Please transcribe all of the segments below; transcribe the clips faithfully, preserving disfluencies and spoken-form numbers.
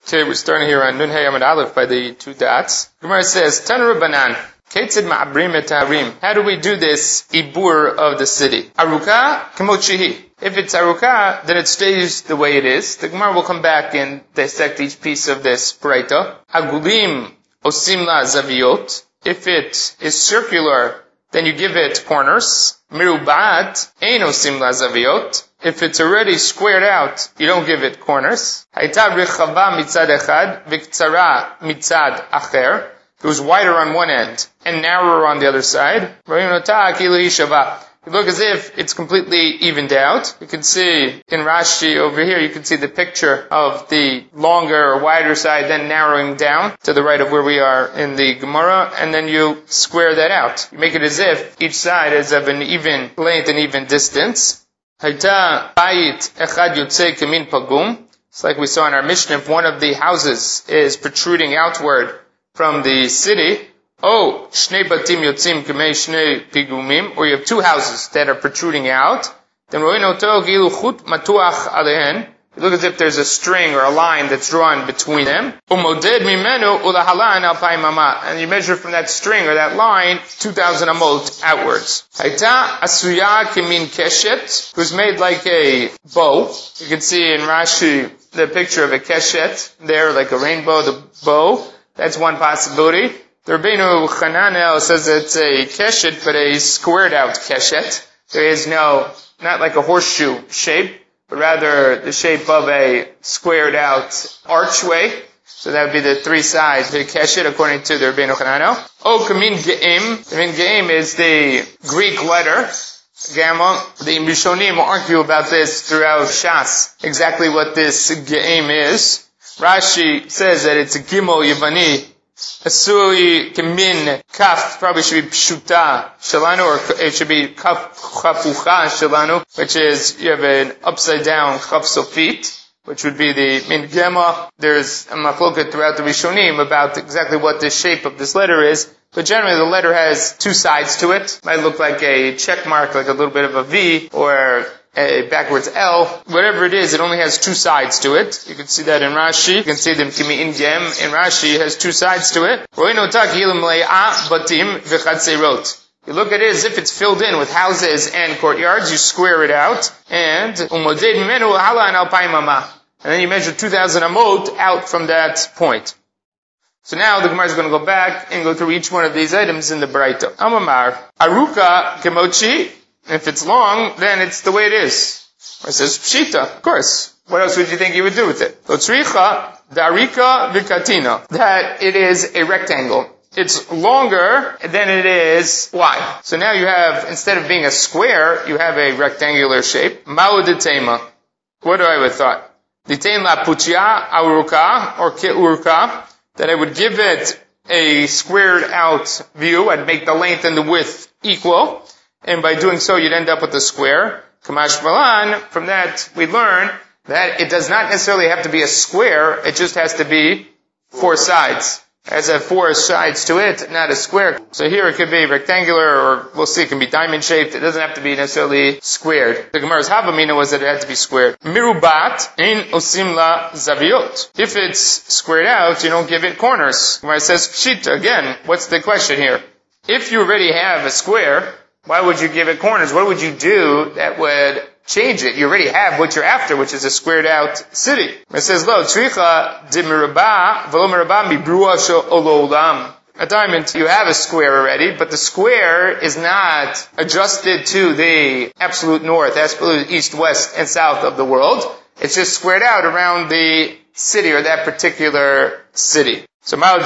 Okay, we're starting here on Nun Hey Amud Aleph by the two dots. Gemara says, Tanu Rabbanan, Ketzid Ma'abrim et Harim. How do we do this ibur of the city? Aruka kemot shehi. If it's aruka, then it stays the way it is. The Gemara will come back and dissect each piece of this Braita. Agulim osim la zaviot. If it is circular, then you give it corners. Mirubat ein osim la zaviot. If it's already squared out, you don't give it corners. Hayta rechava mitzad echad, v'ktsara mitzad acher. It was wider on one end and narrower on the other side. You look as if it's completely evened out. You can see in Rashi over here, you can see the picture of the longer or wider side then narrowing down to the right of where we are in the Gemara, and then you square that out. You make it as if each side is of an even length and even distance. Hayta bayit echad yotzei kemin pagum. It's like we saw in our Mishnah, if one of the houses is protruding outward from the city, oh, shnei batim yotzim kemei shnei pigumim, or you have two houses that are protruding out, then ro'in oto gilu chut matuach alehen. You look as if there's a string or a line that's drawn between them. Umoded mimenu ulahalan alpayim amah. And you measure from that string or that line two thousand amot outwards. Hayta asuya kemin keshet. It was made like a bow. You can see in Rashi the picture of a keshet there, like a rainbow, the bow. That's one possibility. The Rabbeinu Chananel says it's a keshet, but a squared out keshet. There is no, not like a horseshoe shape, but rather the shape of a squared out archway. So that would be the three sides of the keshet according to the Rabbeinu Chananel. O kamin ge'im. Kamin ge'im is the Greek letter. Gamma. The Rishonim argue about this throughout Shas, exactly what this ge'im is. Rashi says that it's a gimel yavani. Asui kamin kaf probably should be pshuta shalanu, or it should be kaf chapucha shalanu, which is you have an upside down chaf sofit, which would be the min gema. There's a machloket throughout the Rishonim about exactly what the shape of this letter is, but generally the letter has two sides to it. It might look like a check mark, like a little bit of a V, or a backwards L. Whatever it is, it only has two sides to it. You can see that in Rashi. You can see them kimi in gem. In Rashi, it has two sides to it. You look at it as if it's filled in with houses and courtyards. You square it out. And and then you measure two thousand amot out from that point. So now the Gemara is going to go back and go through each one of these items in the Braita. Amamar, Aruka kemochi. If it's long, then it's the way it is. Or it says pshita, of course. What else would you think you would do with it? Lotzricha, darika vikatina. That it is a rectangle. It's longer than it is wide. So now you have, instead of being a square, you have a rectangular shape. Ma'u detema. What do I have thought? Detain la puchia auruka, or ke'urka, that I would give it a squared out view. I'd make the length and the width equal. And by doing so, you'd end up with a square. Kamash Malan, from that we learn that it does not necessarily have to be a square, it just has to be four sides. It has a four sides to it, not a square. So here it could be rectangular, or we'll see, it can be diamond shaped. It doesn't have to be necessarily squared. The Gemara's Havamina was that it had to be squared. Mirubat in osimla zaviot. If it's squared out, you don't give it corners. Gemara says pshita. Again, what's the question here? If you already have a square, why would you give it corners? What would you do that would change it? You already have what you're after, which is a squared out city. It says, Lo, tzricha de miraba, velo miraba mi brua ololam. A diamond, you have a square already, but the square is not adjusted to the absolute north, absolute east, west, and south of the world. It's just squared out around the city or that particular city. So, I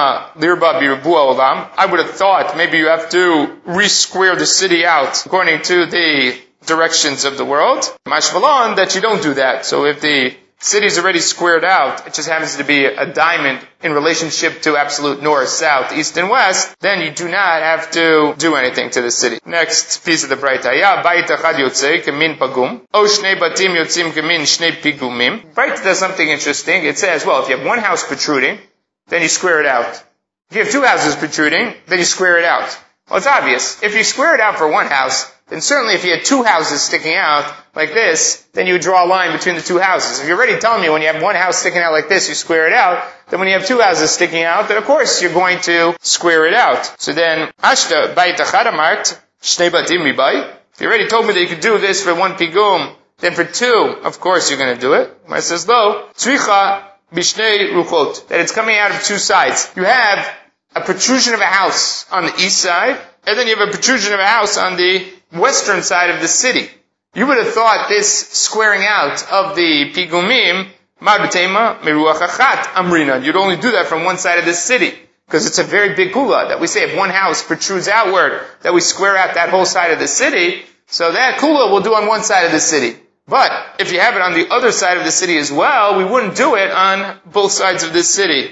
would have thought maybe you have to re-square the city out according to the directions of the world. Mashmalon, that you don't do that. So if the city is already squared out, it just happens to be a diamond in relationship to absolute north, south, east, and west, then you do not have to do anything to the city. Next piece of the Braita. Ya bayit achad yotzei kemin pagum. O shnei batim yotzim kemin shnei pigumim. Braita does something interesting. It says, well, if you have one house protruding, then you square it out. If you have two houses protruding, then you square it out. Well, it's obvious. If you square it out for one house, then certainly if you had two houses sticking out like this, then you would draw a line between the two houses. If you're already telling me when you have one house sticking out like this, you square it out, then when you have two houses sticking out, then of course you're going to square it out. So then, Ashta, Bayit Achad Amart, Shnei Batim Mibai. If you already told me that you could do this for one pigum, then for two, of course you're going to do it. It says, lo, tzricha bishnei ruchot, that it's coming out of two sides. You have a protrusion of a house on the east side, and then you have a protrusion of a house on the western side of the city. You would have thought this squaring out of the pigumim, ma'betema meruach achat amrina. You'd only do that from one side of the city, because it's a very big kula that we say if one house protrudes outward, that we square out that whole side of the city. So that kula we'll do on one side of the city. But if you have it on the other side of the city as well, we wouldn't do it on both sides of this city.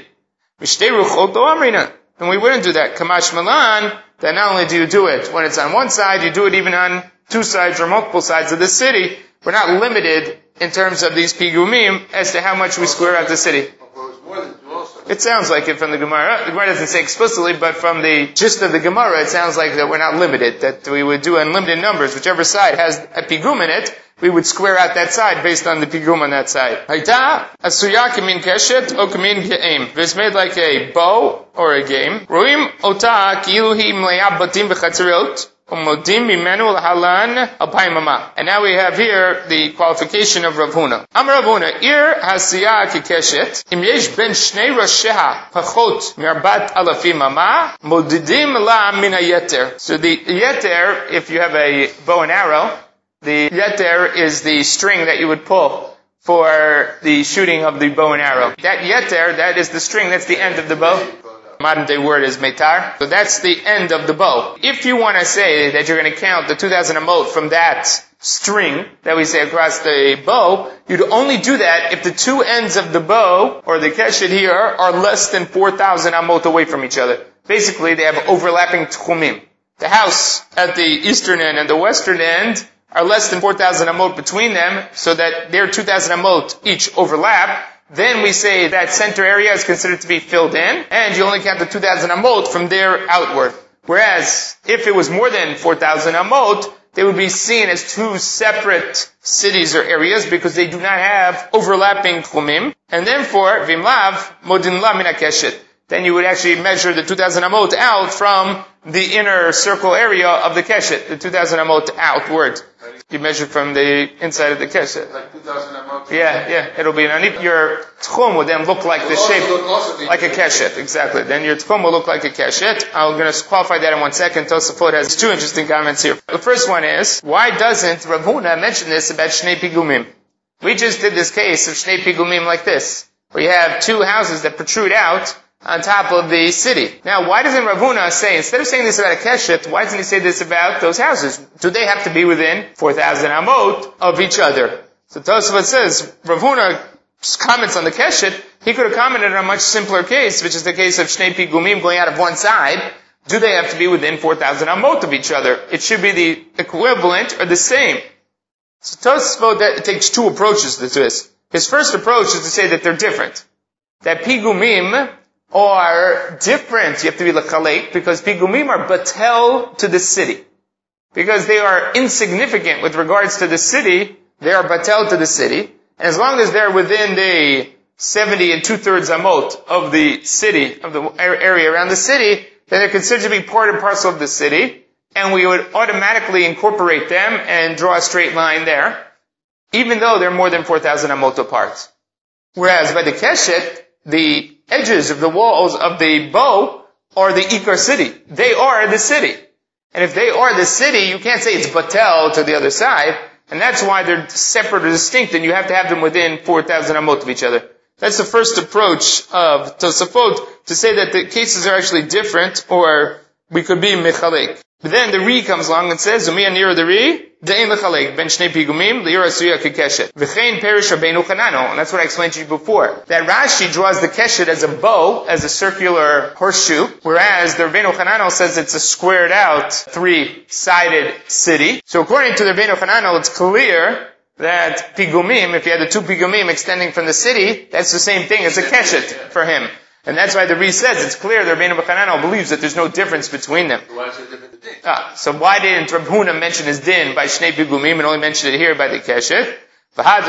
And we wouldn't do that. Kamash Malan, that not only do you do it when it's on one side, you do it even on two sides or multiple sides of the city. We're not limited in terms of these pigumim as to how much we square out the city. It sounds like it from the Gemara. The Gemara doesn't say explicitly, but from the gist of the Gemara, it sounds like that we're not limited, that we would do unlimited numbers. Whichever side has a pigum in it, we would square out that side based on the pigum on that side. Haita asuya kamin keshet o kamin ge'im. It's made like a bow or a game. Roim ota ki'ilu hi mleya batim b'chatzirot. And now we have here the qualification of Rav Huna. Am Rav Huna, ir hasiya kikeshet, im yesh ben shnei rasheha pachot mirbat alafim ama, modidim la min hayeter. So the yeter, if you have a bow and arrow, the yeter is the string that you would pull for the shooting of the bow and arrow. That yeter, that is the string, that's the end of the bow. Modern day word is metar. So that's the end of the bow. If you want to say that you're going to count the two thousand amot from that string that we say across the bow, you'd only do that if the two ends of the bow, or the keshet here, are less than four thousand amot away from each other. Basically, they have overlapping tchumim. The house at the eastern end and the western end are less than four thousand amot between them, so that their two thousand amot each overlap. Then we say that center area is considered to be filled in, and you only count the two thousand amot from there outward. Whereas, if it was more than four thousand amot, they would be seen as two separate cities or areas because they do not have overlapping chumim. And then for vimlav modin la min hakeshet, then you would actually measure the two thousand amot out from the inner circle area of the keshet, the two thousand amot outward. You measure from the inside of the keshet. Like two thousand amot. Yeah, yeah. It'll be an anip. Your tchum will then look like the shape, like a keshet. Exactly. Then your tchum will look like a keshet. I'm going to qualify that in one second. Tosafot has two interesting comments here. The first one is, why doesn't Rav Huna mention this about shnei pigumim? We just did this case of shnei pigumim like this, where you have two houses that protrude out on top of the city. Now, why doesn't Rav Huna say, instead of saying this about a keshet, why doesn't he say this about those houses? Do they have to be within four thousand amot of each other? So Tosafot says, Rav Huna comments on the keshet, he could have commented on a much simpler case, which is the case of shnei pigumim going out of one side. Do they have to be within four thousand amot of each other? It should be the equivalent or the same. So Tosafot that takes two approaches to this. His first approach is to say that they're different. That pigumim are different. You have to be l'chalek, because pigumim are batel to the city. Because they are insignificant with regards to the city, they are batel to the city. And as long as they're within the seventy and two-thirds amot of the city, of the area around the city, then they're considered to be part and parcel of the city, and we would automatically incorporate them and draw a straight line there, even though they're more than four thousand amot apart. Whereas by the keshet, the edges of the walls of the bow are the Ikar city. They are the city. And if they are the city, you can't say it's batel to the other side, and that's why they're separate or distinct, and you have to have them within four thousand amot of each other. That's the first approach of Tosafot, to say that the cases are actually different, or we could be mechalek. But then the Ri comes along and says, Zumi anira the Ri, de'en lechalek, ben shnei pigumim, li'ira suya kekeshet. V'chein perish Rabbeinu Chanano, and that's what I explained to you before. That Rashi draws the keshet as a bow, as a circular horseshoe, whereas the Rabbeinu Chanano says it's a squared out, three-sided city. So according to the Rabbeinu Chanano, it's clear that pigumim, if you had the two pigumim extending from the city, that's the same thing as a keshet for him. And that's why the Re says it's clear that Rabbeinu B'Chananel believes that there's no difference between them. Why is there a different din? Ah, so why didn't Rav Huna mention his din by Shnei Pigumim and only mention it here by the Keshet? Because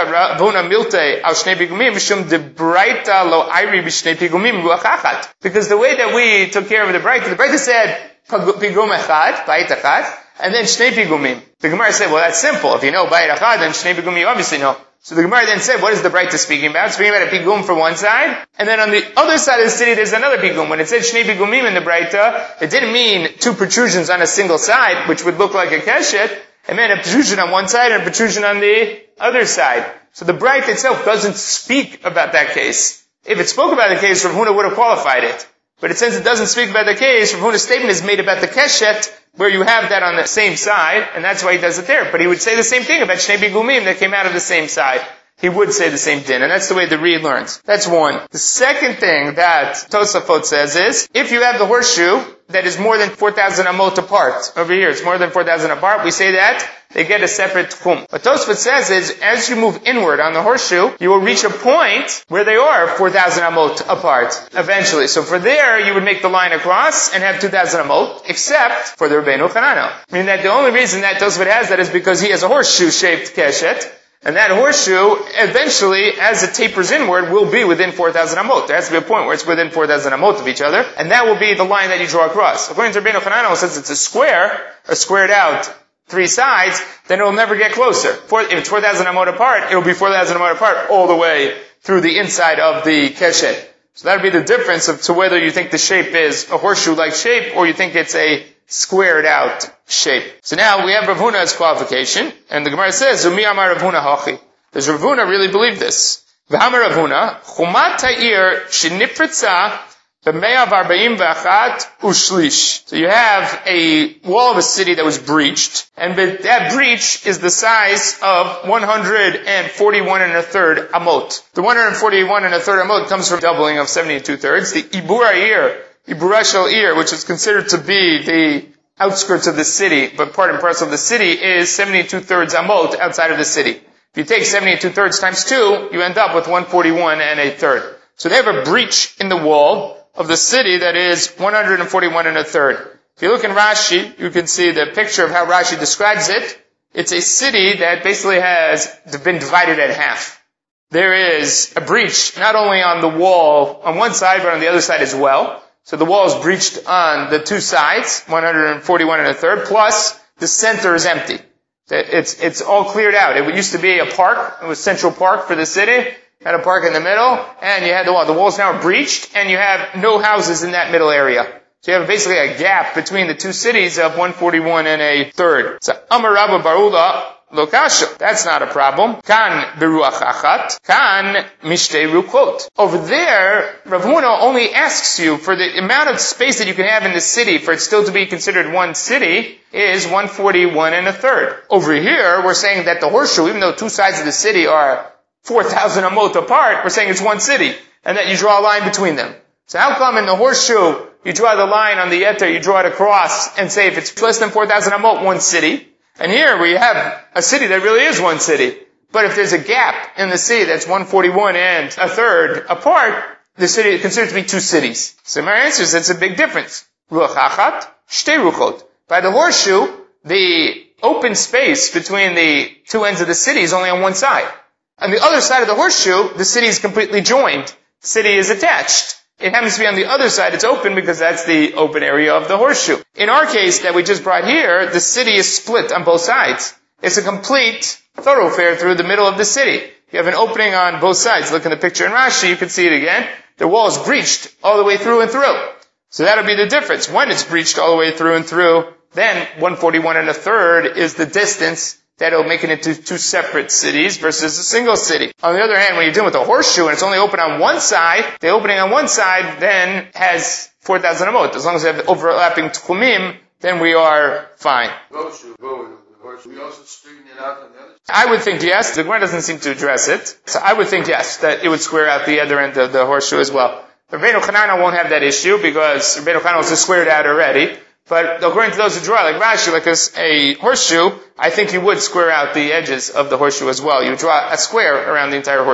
the way that we took care of the Breita, the Breita said Pigum Echad, Bait Echad, and then Shnei Pigumim. The Gemara said, well, that's simple. If you know Bait Echad, then Shnei Pigumim you obviously know. So the Gemara then said, what is the Breita speaking about? It's speaking about a Pigum for one side, and then on the other side of the city there's another Pigum. When it said Shnei Pigumim in the Breita, it didn't mean two protrusions on a single side, which would look like a Keshet. It meant a protrusion on one side and a protrusion on the other side. So the Breita itself doesn't speak about that case. If it spoke about the case, Rav Huna would have qualified it. But since it doesn't speak about the case, Rav Huna's statement is made about the Keshet, where you have that on the same side, and that's why he does it there. But he would say the same thing about Shnei Pigumim that came out of the same side. He would say the same din, and that's the way the Reed learns. That's one. The second thing that Tosafot says is, if you have the horseshoe that is more than four thousand amot apart, over here it's more than four thousand apart, we say that, they get a separate tchum. What Tosafot says is, as you move inward on the horseshoe, you will reach a point where they are four thousand amot apart, eventually. So for there, you would make the line across and have two thousand amot, except for the Rabbeinu Chananel. Meaning that the only reason that Tosafot has that is because he has a horseshoe-shaped keshet, and that horseshoe, eventually, as it tapers inward, will be within four thousand amot. There has to be a point where it's within four thousand amot of each other, and that will be the line that you draw across. According to Rabbeinu Chananel, since it's a square, or squared out three sides, then it will never get closer. For, if it's four thousand amot apart, it will be four thousand amot apart all the way through the inside of the keshet. So that would be the difference of to whether you think the shape is a horseshoe-like shape, or you think it's a squared out shape. So now we have Rav Huna's qualification, and the Gemara says, Umi Amar Rav Huna Hachi. Does Rav Huna really believe this? V'hamar Rav Huna, Chumat Ta'ir Shinipritza B'mea V'arba'im V'achat Ushlish. So you have a wall of a city that was breached, and that breach is the size of one hundred forty-one and a third amot. The one hundred forty-one and a third amot comes from doubling of seventy-two thirds. The Ibur Ha'ir, Ibura Shel Ir, which is considered to be the outskirts of the city, but part and parcel of the city, is seventy-two thirds amot outside of the city. If you take seventy-two thirds times two, you end up with one hundred forty-one and a third. So they have a breach in the wall of the city that is one hundred forty-one and a third. If you look in Rashi, you can see the picture of how Rashi describes it. It's a city that basically has been divided in half. There is a breach not only on the wall on one side, but on the other side as well. So the wall is breached on the two sides, one hundred forty-one and a third, plus the center is empty. It's, it's all cleared out. It used to be a park. It was Central Park for the city. Had a park in the middle, and you had the wall. The walls now are breached, and you have no houses in that middle area. So you have basically a gap between the two cities of one hundred forty-one and a third. So Amar Rabba Barula, Lokasha. That's not a problem. Kan beruach achat. Kan mishtei ruchot. Over there, Rav Huna only asks you for the amount of space that you can have in the city for it still to be considered one city is one hundred forty-one and a third. Over here, we're saying that the horseshoe, even though two sides of the city are four thousand amot apart, we're saying it's one city, and that you draw a line between them. So how come in the horseshoe, you draw the line on the yeter, you draw it across, and say if it's less than four thousand amot, one city? And here we have a city that really is one city. But if there's a gap in the city that's one hundred forty-one and a third apart, the city is considered to be two cities. So my answer is it's a big difference. Ruach achat, shtei ruchot. By the horseshoe, the open space between the two ends of the city is only on one side. On the other side of the horseshoe, the city is completely joined. The city is attached. It happens to be on the other side, it's open because that's the open area of the horseshoe. In our case that we just brought here, the city is split on both sides. It's a complete thoroughfare through the middle of the city. You have an opening on both sides. Look in the picture in Rashi, you can see it again. The wall is breached all the way through and through. So that'll be the difference. When it's breached all the way through and through, then one hundred forty-one and a third is the distance that'll make it into two separate cities versus a single city. On the other hand, when you're dealing with a horseshoe and it's only open on one side, the opening on one side then has four thousand amot. As long as we have overlapping tchumim, then we are fine. Horseshoe, horseshoe. We also straighten it out on the other side. I would think yes. The Gemara doesn't seem to address it. So I would think yes, that it would square out the other end of the horseshoe as well. Rabbeinu Chananel won't have that issue because Rabbeinu Chananel is squared out already. But according to those who draw, like Rashi, like a, a horseshoe, I think you would square out the edges of the horseshoe as well. You draw a square around the entire horseshoe.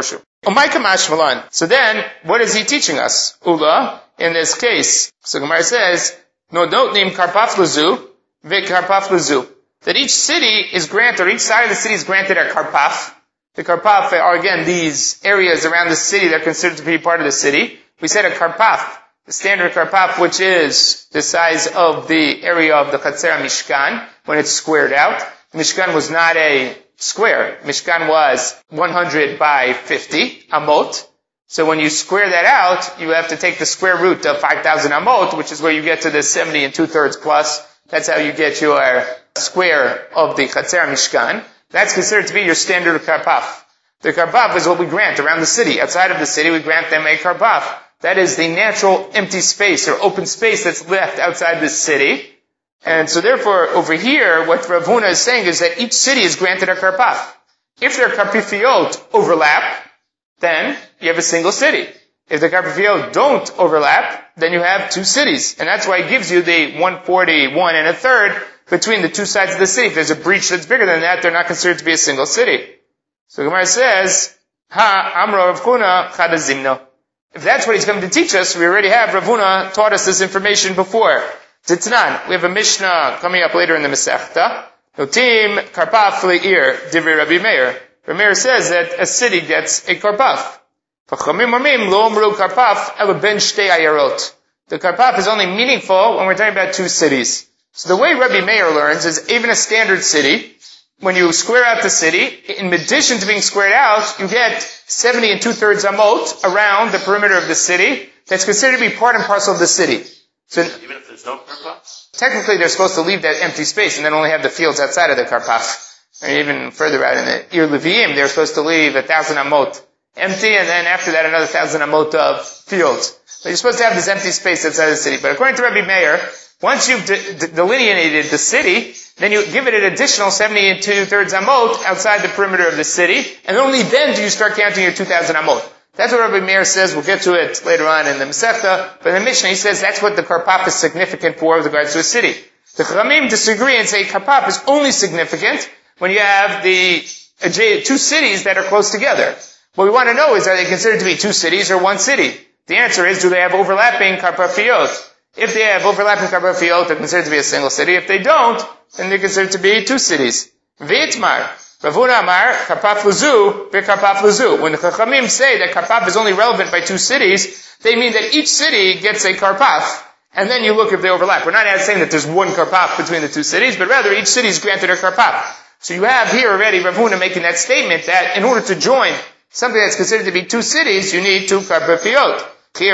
So then, what is he teaching us? Ula, in this case. So Gemara says, no, don't name karpaf luzu, ve karpaf luzu. That each city is granted, or each side of the city is granted a karpaf. The karpaf are again these areas around the city that are considered to be part of the city. We said a karpaf, the standard karpaf, which is the size of the area of the Chatzera Mishkan, when it's squared out. Mishkan was not a square. Mishkan was one hundred by fifty amot. So when you square that out, you have to take the square root of five thousand amot, which is where you get to the seventy and two-thirds plus. That's how you get your square of the Chatzera Mishkan. That's considered to be your standard karpaf. The karpaf is what we grant around the city. Outside of the city, we grant them a karpaf. That is the natural empty space or open space that's left outside the city. And so therefore, over here, what Rav Huna is saying is that each city is granted a karpaf. If their karpifiot overlap, then you have a single city. If the karpifiot don't overlap, then you have two cities. And that's why he gives you the one forty-one and a third between the two sides of the city. If there's a breach that's bigger than that, they're not considered to be a single city. So Gemara says, Ha Amro Rav Huna Chadazimno. If that's what he's coming to teach us, we already have Rav Huna taught us this information before. Titnan, we have a Mishnah coming up later in the Masechta. Notim karpaf le'ir divrei Rabbi Meir. Rabbi Meir says that a city gets a karpaf. Chachamim omrim lo omru karpaf ela ben shtei ayarot. The karpaf is only meaningful when we're talking about two cities. So the way Rabbi Meir learns is even a standard city, when you square out the city, in addition to being squared out, you get seventy and two-thirds amot around the perimeter of the city. That's considered to be part and parcel of the city. So even if there's no karpaf? Technically, they're supposed to leave that empty space and then only have the fields outside of the karpaf. Or even further out in the Ir Leviim, they're supposed to leave a thousand amot empty, and then after that another thousand amot of fields. So you're supposed to have this empty space outside of the city. But according to Rabbi Meir, once you've de- de- delineated the city, then you give it an additional seventy and two-thirds amot outside the perimeter of the city, and only then do you start counting your two thousand amot. That's what Rabbi Meir says. We'll get to it later on in the Masechta. But in the Mishnah, he says that's what the karpaf is significant for with regards to a city. The Chachamim disagree and say karpaf is only significant when you have the two cities that are close together. What we want to know is, are they considered to be two cities or one city? The answer is, do they have overlapping karpafiot? If they have overlapping karpafiot, they're considered to be a single city. If they don't, then they're considered to be two cities. V'itmar. Rav Huna Amar, karpaf luzu, v'karpaf luzu. When the Chachamim say that karpaf is only relevant by two cities, they mean that each city gets a karpaf, and then you look if they overlap. We're not saying that there's one karpaf between the two cities, but rather each city is granted a karpaf. So you have here already Rav Huna making that statement that in order to join something that's considered to be two cities, you need two karpafiot.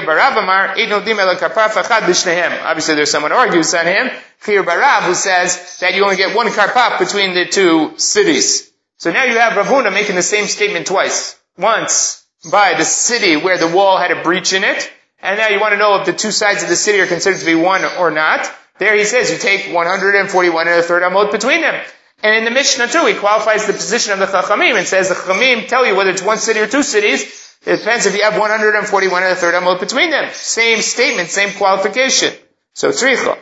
Obviously there's someone who argues on him. Chir Barav, who says that you only get one karpaf between the two cities. So now you have Rav Huna making the same statement twice. Once by the city where the wall had a breach in it, and now you want to know if the two sides of the city are considered to be one or not. There he says you take one hundred forty-one and a third amot between them. And in the Mishnah too, he qualifies the position of the Chachamim and says the Chachamim tell you whether it's one city or two cities. It depends if you have one hundred forty-one and a third amot between them. Same statement, same qualification. So tzricha.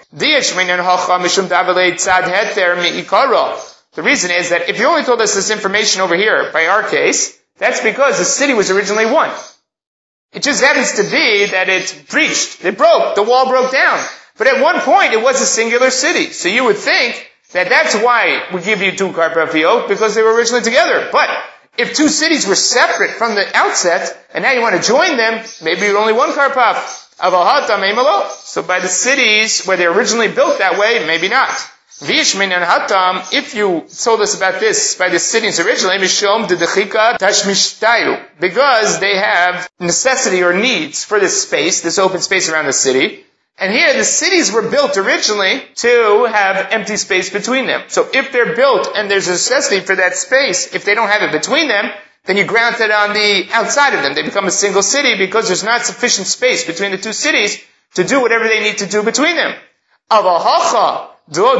The reason is that if you only told us this information over here, by our case, that's because the city was originally one. It just happens to be that it breached, it broke, the wall broke down. But at one point it was a singular city. So you would think that that's why we give you two karpafiot, because they were originally together. But if two cities were separate from the outset, and now you want to join them, maybe you're only one karpaf. So by the cities where they originally built that way, maybe not. Vishmin and Hatam, if you told us about this by the cities originally, Mishom Dedechika Tashmishtayu, because they have necessity or needs for this space, this open space around the city. And here the cities were built originally to have empty space between them. So if they're built and there's a necessity for that space, if they don't have it between them, then you grant it on the outside of them. They become a single city because there's not sufficient space between the two cities to do whatever they need to do between them. Avahacha. So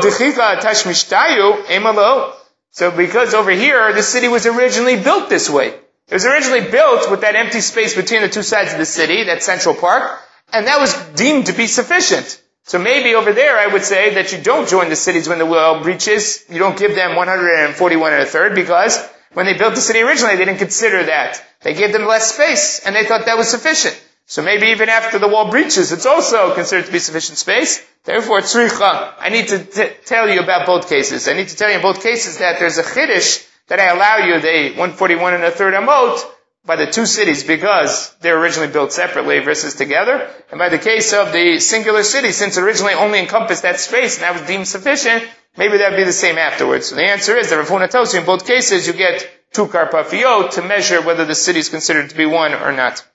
because over here, the city was originally built this way. It was originally built with that empty space between the two sides of the city, that central park, and that was deemed to be sufficient. So maybe over there I would say that you don't join the cities when the wall breaches. You don't give them one hundred forty-one and a third because when they built the city originally, they didn't consider that. they gave them less space, and they thought that was sufficient. So maybe even after the wall breaches, it's also considered to be sufficient space. Therefore, tzricha. I need to t- tell you about both cases. I need to tell you in both cases that there's a chiddush that I allow you the one forty-one and a third amot by the two cities because they're originally built separately versus together. And by the case of the singular city, since originally only encompassed that space and that was deemed sufficient, maybe that would be the same afterwards. So the answer is that Rav Huna tells you in both cases you get two karpafiot to measure whether the city is considered to be one or not.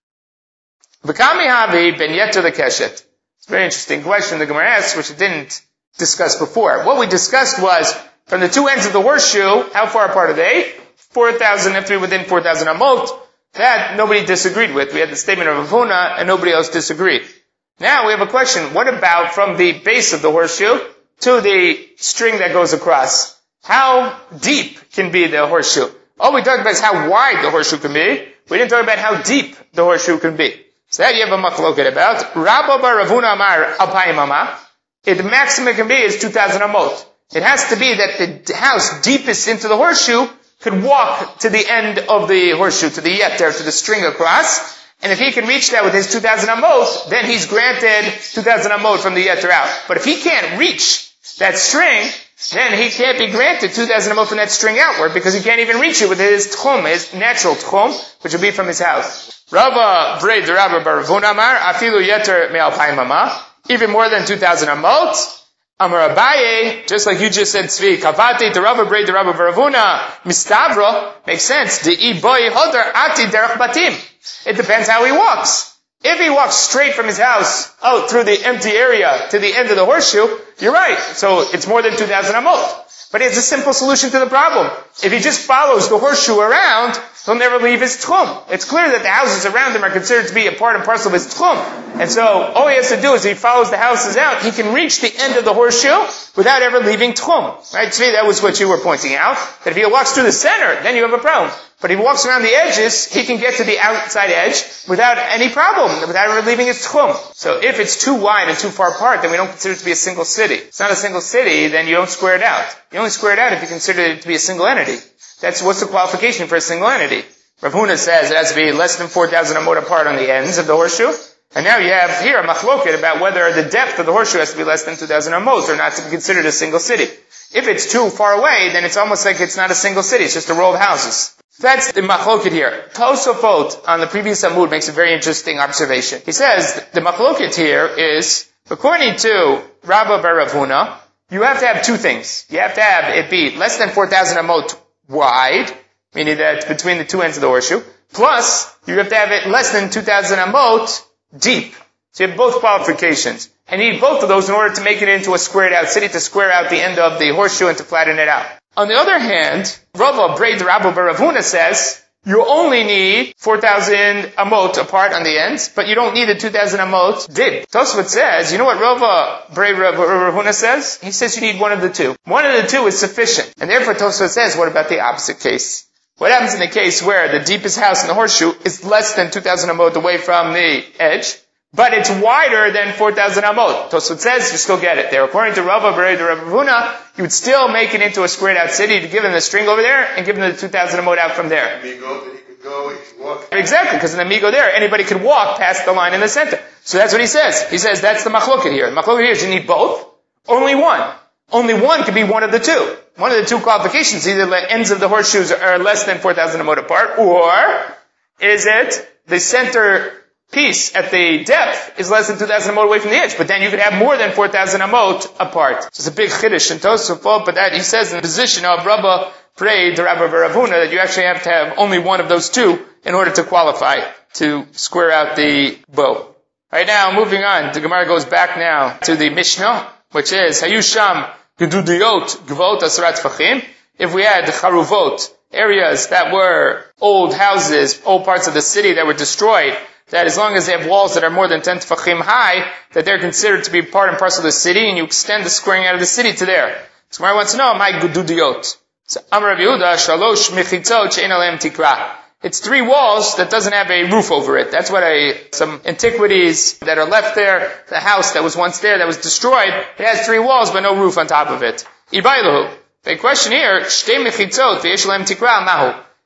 V'kami havi ben yeter lekeshet. It's a very interesting question the Gemara asks, which it didn't discuss before. What we discussed was, from the two ends of the horseshoe, how far apart are they? four thousand, if they're within four thousand amot. That nobody disagreed with. We had the statement of Rav Huna, and nobody else disagreed. Now we have a question. What about from the base of the horseshoe to the string that goes across? How deep can be the horseshoe? All we talked about is how wide the horseshoe can be. We didn't talk about how deep the horseshoe can be. So that you have a machloket about. Rabba bar Rav Huna amar alpayim amah. The maximum it can be is two thousand amot. It has to be that the house deepest into the horseshoe could walk to the end of the horseshoe, to the yeter, to the string across. And if he can reach that with his two thousand amot, then he's granted two thousand amot from the yeter out. But if he can't reach that string, then he can't be granted two thousand amot from that string outward because he can't even reach it with his tchum, his natural tchum, which will be from his house. Rava Brei de Rabba bar Rav Huna amar afilu yeter me'alpayim amah, even more than two thousand amot. Amar Abaye, just like you just said, Tzvi, kavati de Rabba Brei de Rabba bar Rav Huna mistavro, makes sense. De iboi hodar ati derech batim. It depends how he walks. If he walks straight from his house out through the empty area to the end of the horseshoe, you're right. So it's more than two thousand amot. But it's a simple solution to the problem. If he just follows the horseshoe around, he'll never leave his tchum. It's clear that the houses around him are considered to be a part and parcel of his tchum. And so all he has to do is if he follows the houses out, he can reach the end of the horseshoe without ever leaving tchum. Right? Tzvi, that was what you were pointing out. That if he walks through the center, then you have a problem. But if he walks around the edges, he can get to the outside edge without any problem, without ever leaving his tchum. So if it's too wide and too far apart, then we don't consider it to be a single city. If it's not a single city, then you don't square it out. You only square it out if you consider it to be a single entity. That's what's the qualification for a single entity. Rav Huna says it has to be less than four thousand amot apart on the ends of the horseshoe. And now you have here a machloket about whether the depth of the horseshoe has to be less than two thousand amot or not to be considered a single city. If it's too far away, then it's almost like it's not a single city. It's just a row of houses. That's the machloket here. Tosafot on the previous Amud makes a very interesting observation. He says the machloket here is, according to Rabba bar Rav Huna, you have to have two things. You have to have it be less than four thousand amot wide, meaning that it's between the two ends of the horseshoe, plus you have to have it less than two thousand amot deep. So you have both qualifications. And you need both of those in order to make it into a squared out city, to square out the end of the horseshoe and to flatten it out. On the other hand, Rava Brei de Rabba bar Rav Huna says, you only need four thousand amot apart on the ends, but you don't need the two thousand amot deep. Tosfot says, you know what Rava Brei de Rav Huna says? He says you need one of the two. One of the two is sufficient. And therefore Tosfot says, what about the opposite case? What happens in the case where the deepest house in the horseshoe is less than two thousand amot away from the edge, but it's wider than four thousand amot? Tosfot says you still get it there. According to Rava Brei de Rav Huna, you would still make it into a squared out city to give him the string over there and give him the two thousand amot out from there. Amigo, that he could go, he could walk. Exactly, because in the amigo there, anybody could walk past the line in the center. So that's what he says. He says that's the machloket here. The machloket here is you need both. Only one. Only one could be one of the two. One of the two qualifications, either the ends of the horseshoes are less than four thousand amot apart, or is it the center piece at the depth is less than two thousand amot away from the edge, but then you could have more than four thousand amot apart. So it's a big chiddush in Tosafot, but that he says in the position of Rabba Brei de Rabba bar Rav Huna that you actually have to have only one of those two in order to qualify to square out the bow. Right now, moving on, the Gemara goes back now to the Mishnah, which is Hayusham Gedudiyot Gvot Asrat Fachim. If we had Charuvot, areas that were old houses, old parts of the city that were destroyed, that as long as they have walls that are more than ten tefachim high, that they're considered to be part and parcel of the city, and you extend the squaring out of the city to there. So I want to know, my Gedudiyot. So Amar Rabbi Yehuda, Shalosh Mechitzot She'en Aleim Tikra. It's three walls that doesn't have a roof over it. That's what I, some antiquities that are left there, the house that was once there that was destroyed, it has three walls but no roof on top of it. Ibailahu. The question here, Shtei Mechitzot Ve'yesh Aleim Tikra Mahu.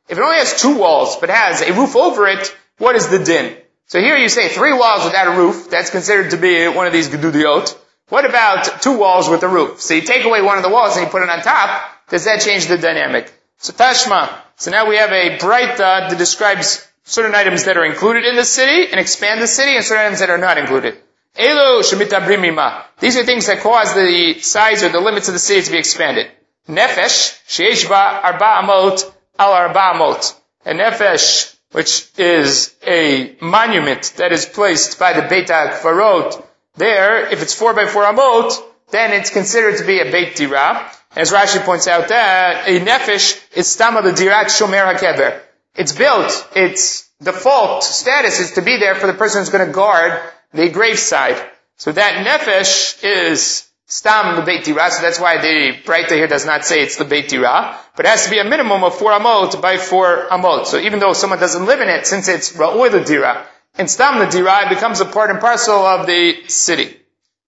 If it only has two walls, but has a roof over it, what is the din? So here you say three walls without a roof, that's considered to be one of these gedudiot. What about two walls with a roof? So you take away one of the walls and you put it on top, does that change the dynamic? So Tashma, so now we have a braita that describes certain items that are included in the city and expand the city, and certain items that are not included. Elo shemitabrim ima. These are things that cause the size or the limits of the city to be expanded. Nefesh, sheish ba arba amot al arba amot. A nefesh, which is a monument that is placed by the Beit HaKvarot, there, if it's four by four amot, then it's considered to be a Beit Dira. As Rashi points out that a nefesh is stama the dirat shomer hakever. It's built, its default status is to be there for the person who's going to guard the graveside. So that nefesh is stam the Beit Dira, so that's why the Braita here does not say it's the Beit Dira, but it has to be a minimum of four amot by four amot. So even though someone doesn't live in it, since it's ra'oi the Dira, and stam the Dira, it becomes a part and parcel of the city.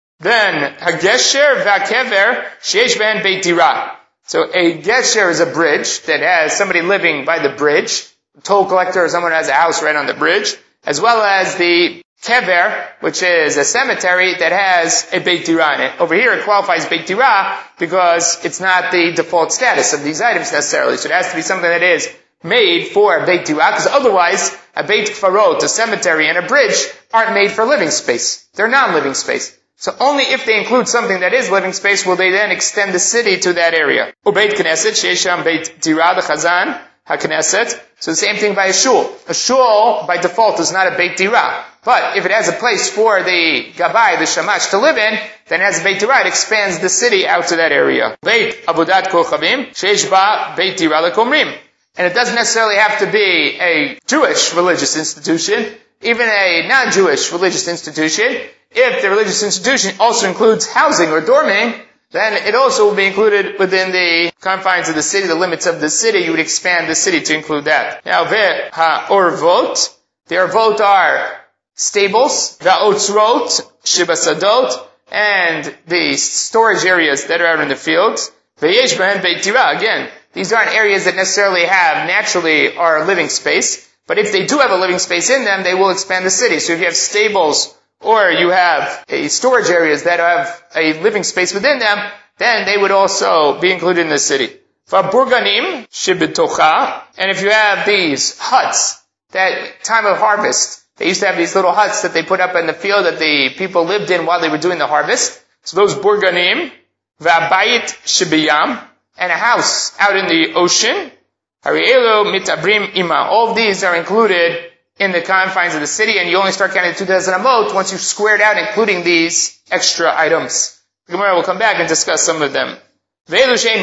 Then, hagesher v'akever sheish ben Beit Dira. So a gesher is a bridge that has somebody living by the bridge, a toll collector or someone who has a house right on the bridge, as well as the kever, which is a cemetery that has a Beit Dira in it. Over here it qualifies Beit Dira because it's not the default status of these items necessarily. So it has to be something that is made for Beit Dira, because otherwise a Beit Kfarot, a cemetery, and a bridge aren't made for living space. They're non-living space. So only if they include something that is living space will they then extend the city to that area. Or Beit Knesset, Sheisham Beit Dira, the Chazan, HaKnesset. So the same thing by a shul. A shul, by default, is not a Beit Dira. But if it has a place for the Gabai, the Shamash, to live in, then it has a Beit Dira, it expands the city out to that area. Beit Avodat Kochavim, Sheish Ba Beit Dira Lekomrim. And it doesn't necessarily have to be a Jewish religious institution, even a non-Jewish religious institution. If the religious institution also includes housing or dorming, then it also will be included within the confines of the city, the limits of the city. You would expand the city to include that. Now, ve ha-orvot, the orvot are stables, va-otzrot, shibasadot, and the storage areas that are out in the fields. Ve'yesh b'hen Beit Dira, again, these aren't areas that necessarily have, naturally, are living space, but if they do have a living space in them, they will expand the city. So if you have stables, or you have a storage areas that have a living space within them, then they would also be included in the city. V'burganim shibitocha, and if you have these huts, that time of harvest, they used to have these little huts that they put up in the field that the people lived in while they were doing the harvest. So those burganim, v'abayit shibiyam, and a house out in the ocean, harielo mitabrim ima. All of these are included in the confines of the city, and you only start counting two thousand amot once you've squared out, including these extra items. The Gemara will come back and discuss some of them. These are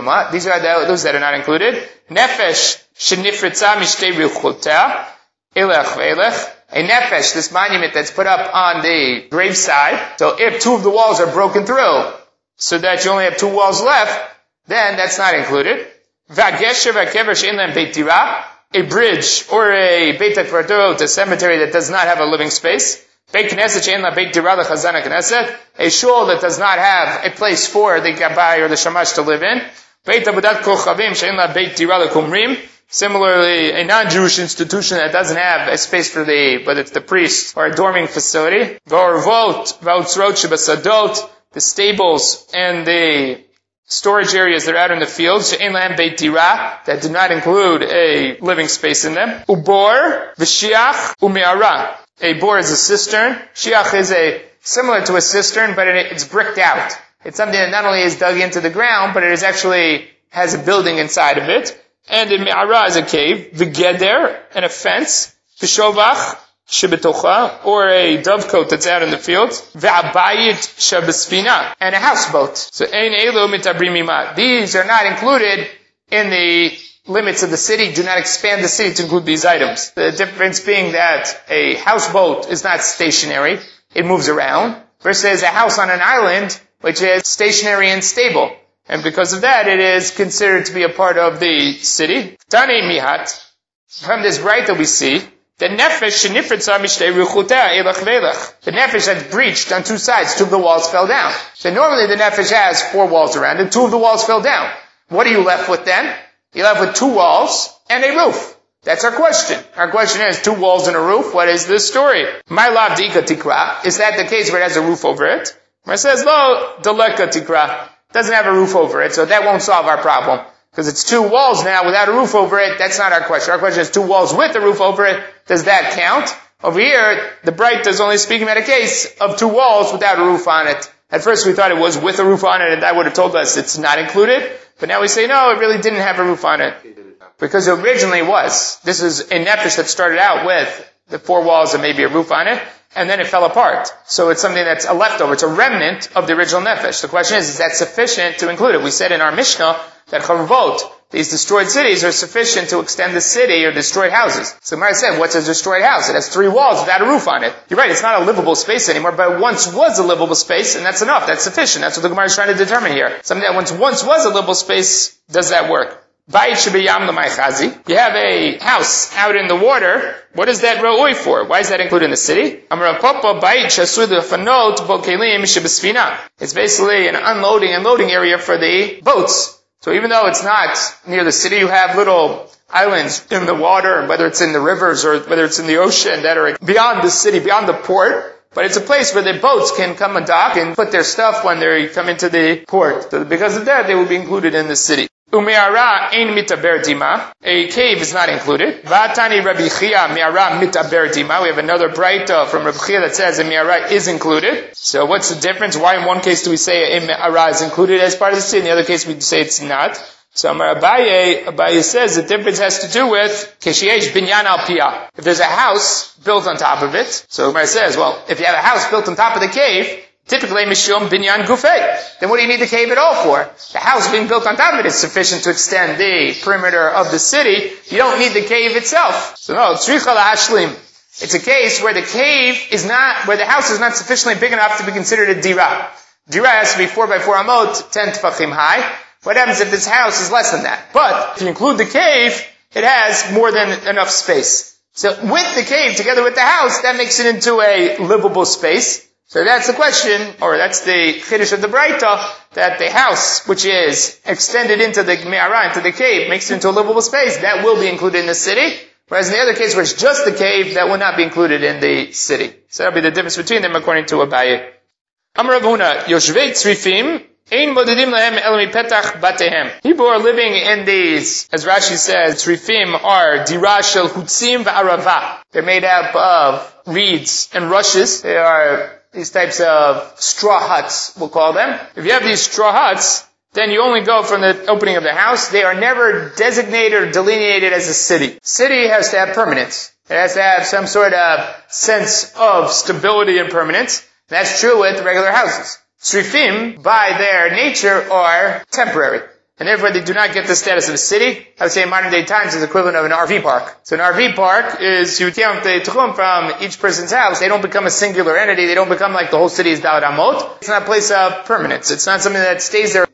the, those that are not included. Nefesh shenifritza mishtei ruchotah elech ve'elech. A nefesh, this monument that's put up on the graveside. So if two of the walls are broken through, so that you only have two walls left, then that's not included. V'agesher v'akever she'en lehem Beit Dira. A bridge or a Beit HaKvarot, a cemetery that does not have a living space. Beit Knesset she'en la Beit Dira l'chazan HaKnesset. A shul that does not have a place for the Gabai or the Shamash to live in. Beit Avodat Kochavim she'en la Beit Dira l'kumrim. Similarly, a non-Jewish institution that doesn't have a space for the, whether it's the priest or a dorming facility. V'orvot v'otzrot shebasadot, the stables and the storage areas that are out in the fields, she'en lahem Beit Dira, that do not include a living space in them. Ubor, v'shiach, u'me'ara. A bor is a cistern. Shiach is a, similar to a cistern, but it, it's bricked out. It's something that not only is dug into the ground, but it is actually, has a building inside of it. And a me'ara is a cave. V'geder, and a fence. V'shovach, shebetocha, or a dovecote that's out in the field. Ve'abayit shabespina, and a houseboat. So ein elo mitabrim ima. These are not included in the limits of the city. Do not expand the city to include these items. The difference being that a houseboat is not stationary. It moves around. Versus a house on an island, which is stationary and stable. And because of that, it is considered to be a part of the city. Tani mihat. From this braita we see the nefesh shenifritza mishtei ruchotah elach ve'elach. The nefesh that's breached on two sides. Two of the walls fell down. So normally the nefesh has four walls around it. Two of the walls fell down. What are you left with then? You're left with two walls and a roof. That's our question. Our question is two walls and a roof. What is this story? My lav dika tikra. Is that the case where it has a roof over it? Where it says lo daleka tikra. Doesn't have a roof over it, so that won't solve our problem. Because it's two walls now without a roof over it. That's not our question. Our question is two walls with a roof over it. Does that count? Over here, the Breita is only speaking about a case of two walls without a roof on it. At first we thought it was with a roof on it, and that would have told us it's not included. But now we say, no, it really didn't have a roof on it. Because it originally was. This is a nefesh that started out with the four walls and maybe a roof on it, and then it fell apart. So it's something that's a leftover. It's a remnant of the original nefesh. The question is, is that sufficient to include it? We said in our Mishnah that Charvot, these destroyed cities, are sufficient to extend the city or destroyed houses. So Gemara said, what's a destroyed house? It has three walls without a roof on it. You're right, it's not a livable space anymore, but it once was a livable space, and that's enough. That's sufficient. That's what the Gemara is trying to determine here. Something that once once was a livable space, does that work? You have a house out in the water. What is that ro'oi for? Why is that included in the city? It's basically an unloading and loading area for the boats. So even though it's not near the city, you have little islands in the water, whether it's in the rivers or whether it's in the ocean, that are beyond the city, beyond the port. But it's a place where the boats can come and dock and put their stuff when they come into the port. So because of that, they will be included in the city. Umeara ein mitaber dima. A cave is not included. Vatani Rabbi Chia miara mitaber dima. We have another Breita from Rabbi Chia that says a miara is included. So what's the difference? Why in one case do we say a miara is included as part of the city, in the other case we say it's not? So Amar Abaye, Abaye says the difference has to do with Keshiesh binyan al piyah. If there's a house built on top of it, so Amar says, well, if you have a house built on top of the cave, typically, mishum binyan gufei. Then what do you need the cave at all for? The house being built on top of it is sufficient to extend the perimeter of the city. You don't need the cave itself. So no, tzricha lahashlim. It's a case where the cave is not, where the house is not sufficiently big enough to be considered a dira. Dira has to be four by four amot, ten tefachim high. What happens if this house is less than that? But if you include the cave, it has more than enough space. So with the cave together with the house, that makes it into a livable space. So that's the question, or that's the chiddush of the Breita, that the house, which is extended into the me'ara, into the cave, makes it into a livable space, that will be included in the city. Whereas in the other case where it's just the cave, that will not be included in the city. So that'll be the difference between them according to Abaye. Amar Rav Huna, Yoshvei Tzrifim, Ein Modedim Lahem El Mipetach Batehem. People are living in these, as Rashi says, Tzrifim are Dira Shel Hutzim V'Arava. They're made up of reeds and rushes. They are these types of straw huts, we'll call them. If you have these straw huts, then you only go from the opening of the house. They are never designated or delineated as a city. City has to have permanence. It has to have some sort of sense of stability and permanence. That's true with regular houses. Srifim, by their nature, are temporary. And therefore they do not get the status of a city. I would say in modern day times is equivalent of an R V park. So an R V park is, you count the tchum from each person's house. They don't become a singular entity. They don't become like the whole city is Daled Amot. It's not a place of permanence. It's not something that stays there.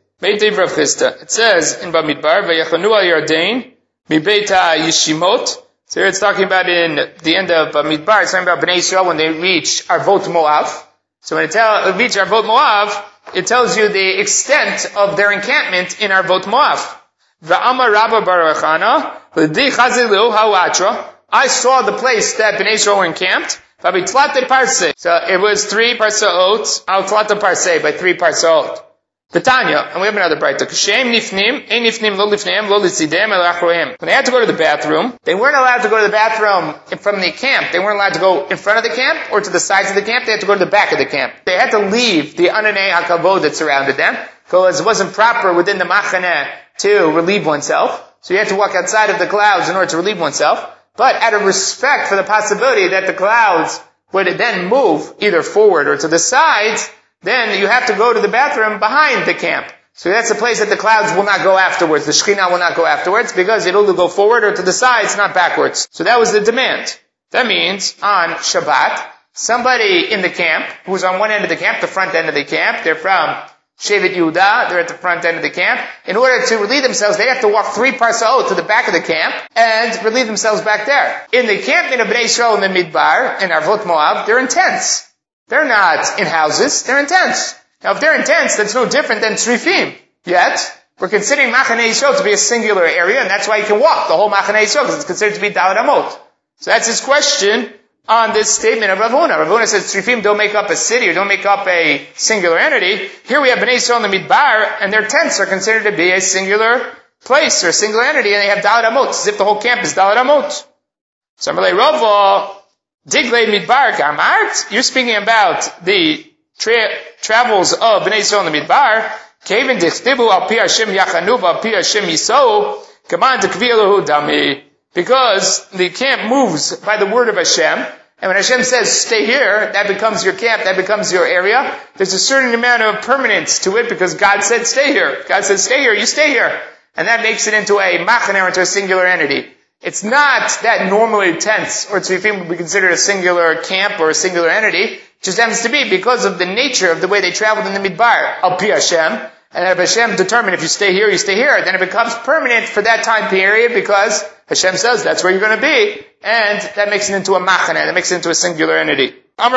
It says in Bamidbar, Vayachanu al Yardain, Mibeita Yishimot. So here it's talking about in the end of Bamidbar, it's talking about Bnei Yisrael when they reach Arvot Moav. So when it tell, reach Arvot Moav, it tells you the extent of their encampment in Arvot Moav. V'amar Rabba Baruch Hana, L'di Chazilu Hawatra. I saw the place that Bnei Yisrael were encamped. V'bitlate Parseh. So it was three Parsaot, Al Tlata Parseh, by three Parsaot. Tanya, and we have another Breita. Kshem nifnim, ein nifnim lo lifneim, lo litzidem, el achroim. When they had to go to the bathroom, they weren't allowed to go to the bathroom from the camp. They weren't allowed to go in front of the camp or to the sides of the camp. They had to go to the back of the camp. They had to leave the ananei hakavod that surrounded them, because it wasn't proper within the machaneh to relieve oneself. So you had to walk outside of the clouds in order to relieve oneself. But out of respect for the possibility that the clouds would then move either forward or to the sides, then you have to go to the bathroom behind the camp. So that's the place that the clouds will not go afterwards. The Shekhinah will not go afterwards because it'll go forward or to the sides, not backwards. So that was the demand. That means on Shabbat, somebody in the camp, who's on one end of the camp, the front end of the camp, they're from Shevet Yehuda, they're at the front end of the camp. In order to relieve themselves, they have to walk three parsaot to the back of the camp and relieve themselves back there. In the campment of Bnei Yisrael in the Midbar, in Arvot Moav, they're in tents. They're not in houses, they're in tents. Now if they're in tents, that's no different than tzrifim. Yet, We're considering Machaneh Yisrael to be a singular area, and that's why you can walk the whole Machaneh Yisrael, because it's considered to be Daled Amot. So that's his question on this statement of Rav Huna. Rav Huna says Tzrifim don't make up a city or don't make up a singular entity. Here we have Bnei Yisrael in the Midbar, and their tents are considered to be a singular place or a singular entity, and they have Daled Amot, as if the whole camp is Daled Amot. So I'm like, Rava, Diglei Midbar Gamart, you're speaking about the tra- travels of Bnei Yisrael in the Midbar. Kevin Dichtibu al Pi Hashem Yachanu al Pi Hashem Yisou, Kaman Tekvilahu Dami. Because the camp moves by the word of Hashem, and when Hashem says, stay here, that becomes your camp, that becomes your area. There's a certain amount of permanence to it because God said, stay here. God said, stay here, you stay here. And that makes it into a machaneh, or into a singular entity. It's not that normally tents or tzrifim would be considered a singular camp or a singular entity. It just happens to be because of the nature of the way they traveled in the Midbar. Al Pi Hashem. And if Hashem determined if you stay here, you stay here, then it becomes permanent for that time period because Hashem says that's where you're going to be. And that makes it into a machaneh. That makes it into a singular entity.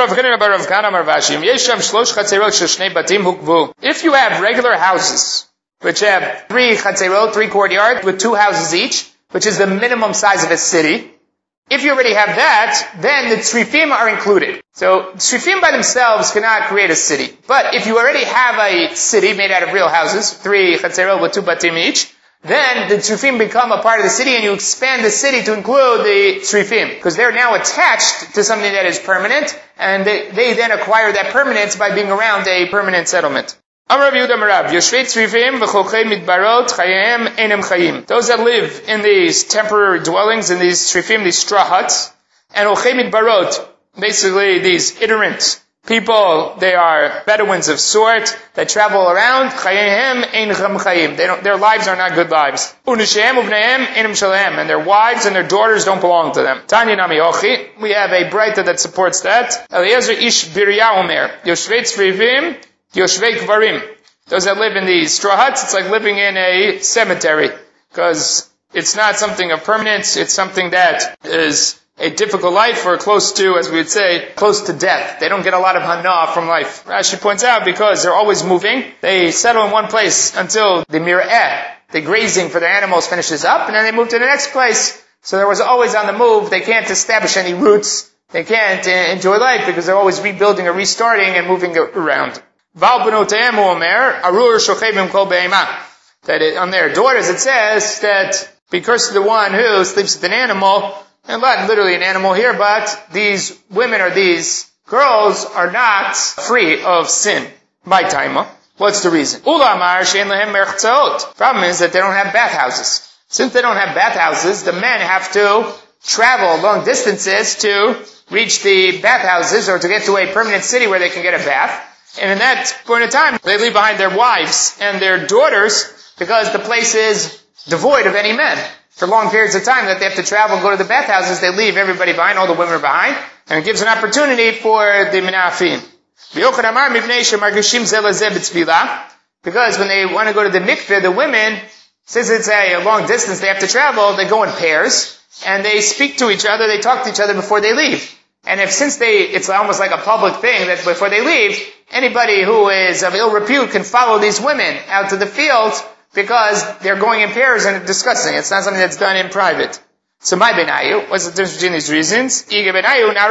If you have regular houses, which have three chatzerot, three courtyards, with two houses each, which is the minimum size of a city, if you already have that, then the tzrifim are included. So, tzrifim by themselves cannot create a city. But if you already have a city made out of real houses, three chatzerot with two batim each, then the tzrifim become a part of the city and you expand the city to include the tzrifim. Because they're now attached to something that is permanent, and they, they then acquire that permanence by being around a permanent settlement. Those that live in these temporary dwellings, in these tzrifim, these straw huts, and ochei midbarot, basically these iterant people, they are Bedouins of sort that travel around. They don't, their lives are not good lives. And their wives and their daughters don't belong to them. Tanya Nami Ochi, we have a braita that supports that. Eliezer ish Birya Omer, Yoshvei tzrifim, Yoshvei Kvarim. Those that live in these straw huts, it's like living in a cemetery. Because it's not something of permanence, it's something that is a difficult life, or close to, as we would say, close to death. They don't get a lot of hana from life. Rashi points out, because they're always moving, they settle in one place until the mir'eh, the grazing for their animals, finishes up, and then they move to the next place. So they're always on the move, they can't establish any roots, they can't uh, enjoy life, because they're always rebuilding or restarting and moving around. That it, on their daughters it says that because of the one who sleeps with an animal, and not literally an animal here, but these women or these girls are not free of sin. My time. What's the reason? Problem is that they don't have bathhouses. Since they don't have bathhouses, the men have to travel long distances to reach the bathhouses or to get to a permanent city where they can get a bath. And in that point of time, they leave behind their wives and their daughters because the place is devoid of any men. For long periods of time that they have to travel and go to the bathhouses, they leave everybody behind, all the women are behind, and it gives an opportunity for the menafim. Because when they want to go to the mikveh, the women, since it's a long distance, they have to travel, they go in pairs, and they speak to each other, they talk to each other before they leave. And if since they, it's almost like a public thing that before they leave, anybody who is of ill repute can follow these women out to the field because they're going in pairs and discussing. It's not something that's done in private. So my benayu, what's the difference between these reasons? If you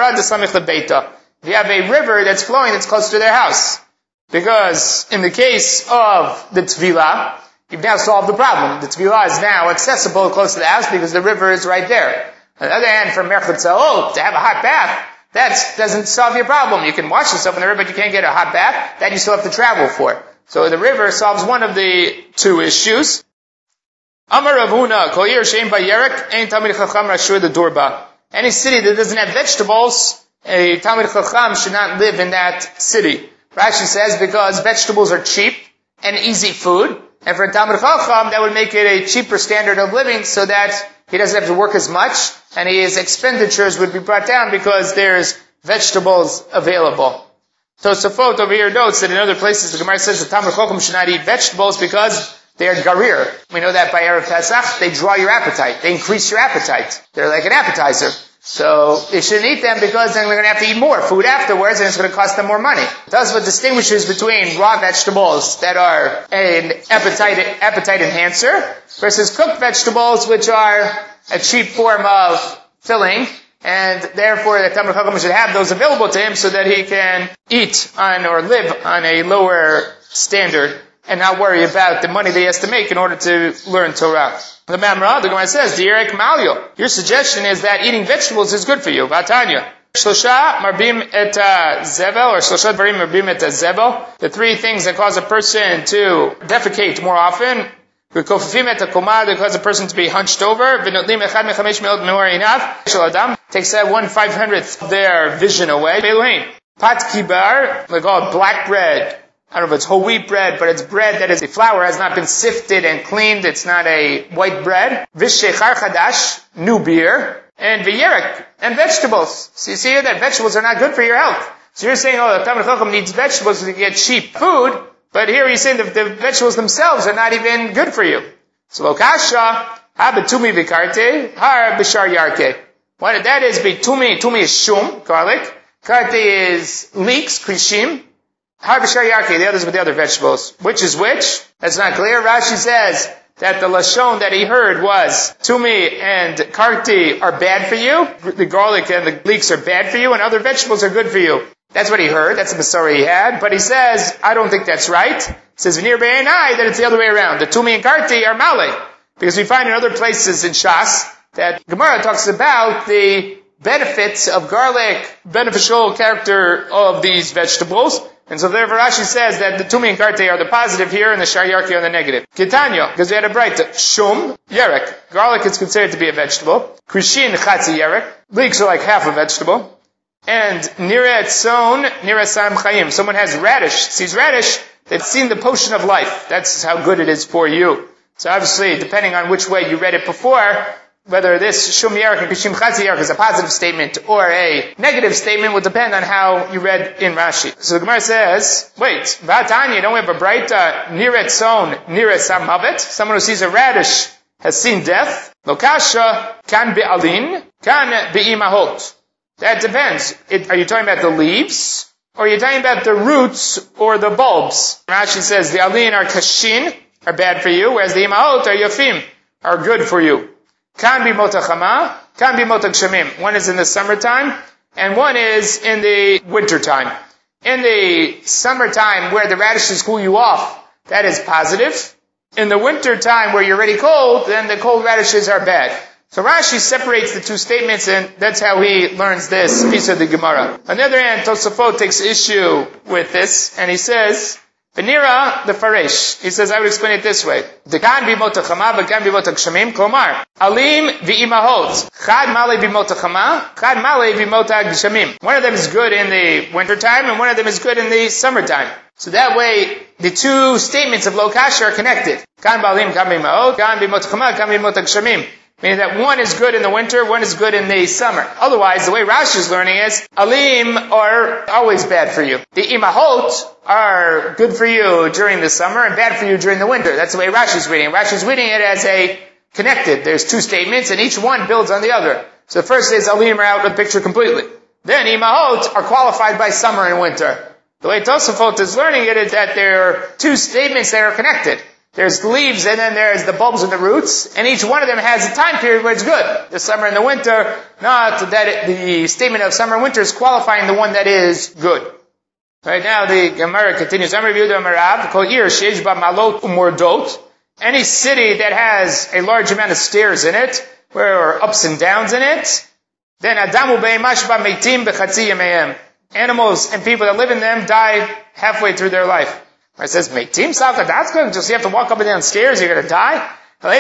have a river that's flowing that's close to their house. Because in the case of the tvilah, you've now solved the problem. The tvilah is now accessible close to the house because the river is right there. On the other hand, for Merchat Tzahot, to have a hot bath, that doesn't solve your problem. You can wash yourself in the river, but you can't get a hot bath. That you still have to travel for. So the river solves one of the two issues. Amar Rav Huna, Kol yer she'ein ba yerek, ein Talmid Chacham rashur l'dur ba. Any city that doesn't have vegetables, a Talmid Chacham should not live in that city. Rashi says because vegetables are cheap and easy food, and for a Talmid Chacham, that would make it a cheaper standard of living so that he doesn't have to work as much, and his expenditures would be brought down because there's vegetables available. Tosafot over here notes that in other places the Gemara says the Talmid Chacham should not eat vegetables because they are garir. We know that by Erev Pesach, they draw your appetite. They increase your appetite. They're like an appetizer. So they shouldn't eat them because then they're going to have to eat more food afterwards and it's going to cost them more money. That's what distinguishes between raw vegetables that are an appetite, appetite enhancer versus cooked vegetables which are a cheap form of filling, and therefore the Talmid Chacham should have those available to him so that he can eat on or live on a lower standard and not worry about the money that he has to make in order to learn Torah. The Mamra, the Gemara says, Dierek Malyo. Your suggestion is that eating vegetables is good for you. Vatanya. Shlosha marbim et zevel, or shlosha dvarim marbim et zevel. The three things that cause a person to defecate more often. V'kofifim et hakomah, that cause a person to be hunched over. V'notlim echad mechamesh me'od me'or einav. Shel adam takes that one five hundredth of their vision away. Beluhin. Pat kibar, they call it black bread. I don't know if it's whole wheat bread, but it's bread that is, the flour has not been sifted and cleaned. It's not a white bread. Vishechar chadash, new beer. And v'yerek, and vegetables. So you see here that vegetables are not good for your health. So you're saying, oh, the Talmid Chacham needs vegetables to get cheap food, but here you're saying that the vegetables themselves are not even good for you. So lokasha, ha betumi v'karte, ha b'shar yarke. What that is, betumi, tumi is shum, garlic. Karte is leeks, krishim. Har b'shar yarke, the others with the other vegetables. Which is which? That's not clear. Rashi says that the lashon that he heard was tumi and karti are bad for you. The garlic and the leeks are bad for you, and other vegetables are good for you. That's what he heard. That's the Masora he had. But he says, I don't think that's right. He says, v'nir be'enai, that it's the other way around. The tumi and karti are male. Because we find in other places in Shas that Gemara talks about the benefits of garlic, beneficial character of these vegetables. And so therefore Rashi says that the tumi and karte are the positive here and the shar yarki are the negative. Ketanya, because we had a brighta. Shum, yerek. Garlic is considered to be a vegetable. Krishin, chatzi yerek. Leeks are like half a vegetable. And nira etzon, nira sam chayim. Someone has radish, sees radish, they've seen the potion of life. That's how good it is for you. So obviously, depending on which way you read it before, whether this shum yerek and kishim chatzi yerek is a positive statement or a negative statement will depend on how you read in Rashi. So the Gemara says, wait, Vatanya, don't we have a brighta, niret son, niret samavet? Someone who sees a radish has seen death. Lokasha, kan be'alin, kan be'imahot. That depends. It, are you talking about the leaves? Or are you talking about the roots or the bulbs? Rashi says the alin are kashin, are bad for you, whereas the imahot are yafim, are good for you. Kan be motachama, kan be motakshamim. One is in the summertime, and one is in the wintertime. In the summertime, where the radishes cool you off, that is positive. In the wintertime, where you're already cold, then the cold radishes are bad. So Rashi separates the two statements, and that's how he learns this piece of the Gemara. On the other hand, Tosafot takes issue with this, and he says, Benira, the Farish. He says, I would explain it this way. The kan b'motachama, v'kan b'motakshamim, klomar. Alim v'imahot. Chad male b'motachama, chad male b'motakshamim. One of them is good in the wintertime, and one of them is good in the summertime. So that way, the two statements of Lokasha are connected. Kan b'alim, kan b'imahot, kan b'motachama, kan b'motakshamim. Meaning that one is good in the winter, one is good in the summer. Otherwise, the way Rashi is learning is, alim are always bad for you. The imahot are good for you during the summer and bad for you during the winter. That's the way Rashi is reading. Rashi is reading it as a connected. There's two statements and each one builds on the other. So the first is alim are out of the picture completely. Then imahot are qualified by summer and winter. The way Tosafot is learning it is that there are two statements that are connected. There's the leaves and then there's the bulbs and the roots, and each one of them has a time period where it's good. The summer and the winter, not that it, the statement of summer and winter is qualifying the one that is good. Right now the Gemara continues. Any city that has a large amount of stairs in it, where are ups and downs in it, then Adamu be'imashba meitim b'chatzi yameim. Animals and people that live in them die halfway through their life. It says, meitim salka, that's good. Just you have to walk up and down stairs, you're going to die.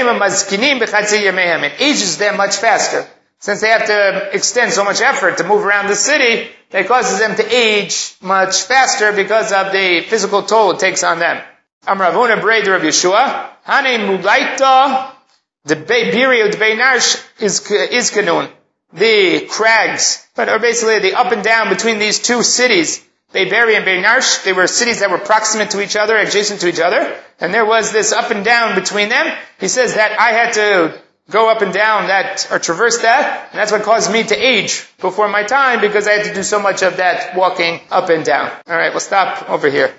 It ages them much faster. Since they have to extend so much effort to move around the city, that causes them to age much faster because of the physical toll it takes on them. Amravuna Breder of Yeshua, Hane Mulaita, the Biri of the Beinarsh is, is Kanun. The crags, but are basically the up and down between these two cities. Beiberi and Beinarsh, they were cities that were proximate to each other, adjacent to each other, and there was this up and down between them. He says that I had to go up and down that, or traverse that, and that's what caused me to age before my time, because I had to do so much of that walking up and down. Alright, we'll stop over here.